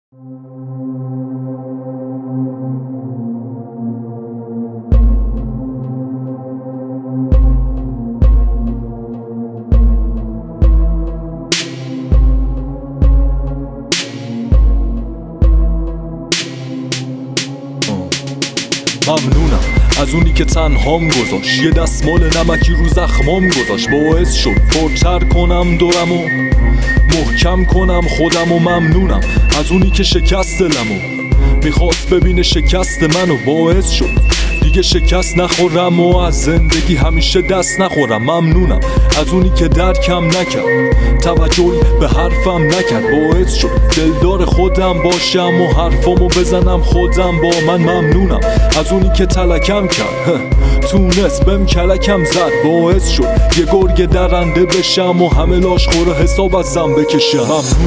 ممنونم از اونی که تنهام گذاشت، یه دستمال نمکی رو زخمام گذاشت، باعث شد پرتر کنم دورمو، محکم کنم خودمو. ممنونم از اونی که شکست دلمو میخواست ببینه شکست منو، باعث شد دیگه شکست نخورم و از زندگی همیشه دست نخورم. ممنونم از اونی که درکم نکرد، توجهی به حرفم نکرد، باعث شد دلدار خودم باشم و حرفامو بزنم خودم با من. ممنونم از اونی که تلکم کرد، تونست بهم کلکم زد، باعث شد یه گرگ درنده بشم و همه لاشخور حساب ازم بکشم.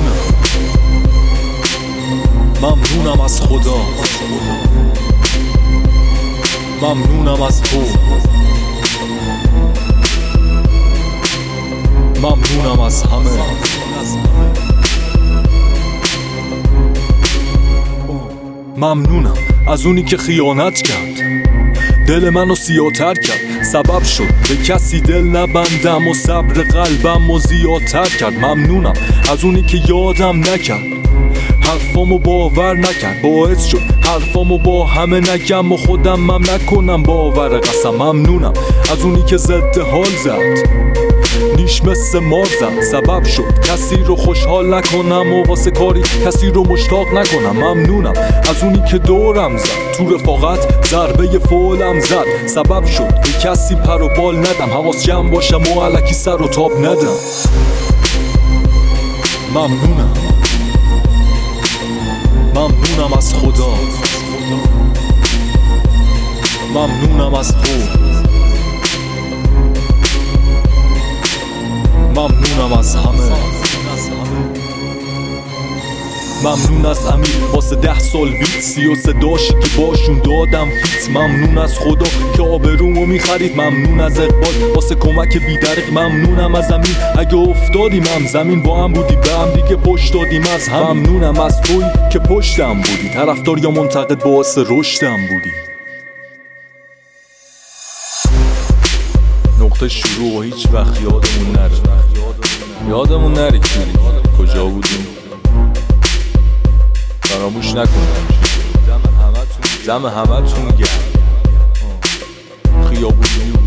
ممنونم از خدا، ممنونم از تو، ممنونم از همه. ممنونم از اونی که خیانت کرد، دل منو سیاتر کرد، سبب شد به کسی دل نبندم و صبر قلبم و زیادتر کرد. ممنونم از اونی که یادم نکرد، حرفامو باور نکرد، باعث شد حرفامو با همه نگم و خودمم نکنم باور قسم. ممنونم از اونی که ضد حال زد، نیش مثل مار زد، سبب شد کسی رو خوشحال نکنم و واسه کاری کسی رو مشتاق نکنم. ممنونم از اونی که دورم زد، تو رفاقت ضربه فولم زد، سبب شد به کسی پر و بال ندم، حواس جمع باشم و الکی سر و تاب ندم. ممنونم از خدا، ممنونم از تو، ممنونم از همه. ممنون از امیر واسه 10 سال ویت، 33 داشتی که باشون دادم فیت. ممنون از خدا که آبرومو میخرید، ممنون از اقبال واسه کمک بیدرق. ممنونم از امیر اگه افتادیم هم زمین با هم بودی، به هم دیگه پشت دادیم از هم. ممنونم از توی که پشتم بودی، طرفدار یا منتقد باعث رشدم بودی. نقطه شروع و هیچ وقت یادمون نره کجا بودیم، فراموش نکنم دم همتون گرم، خیابونی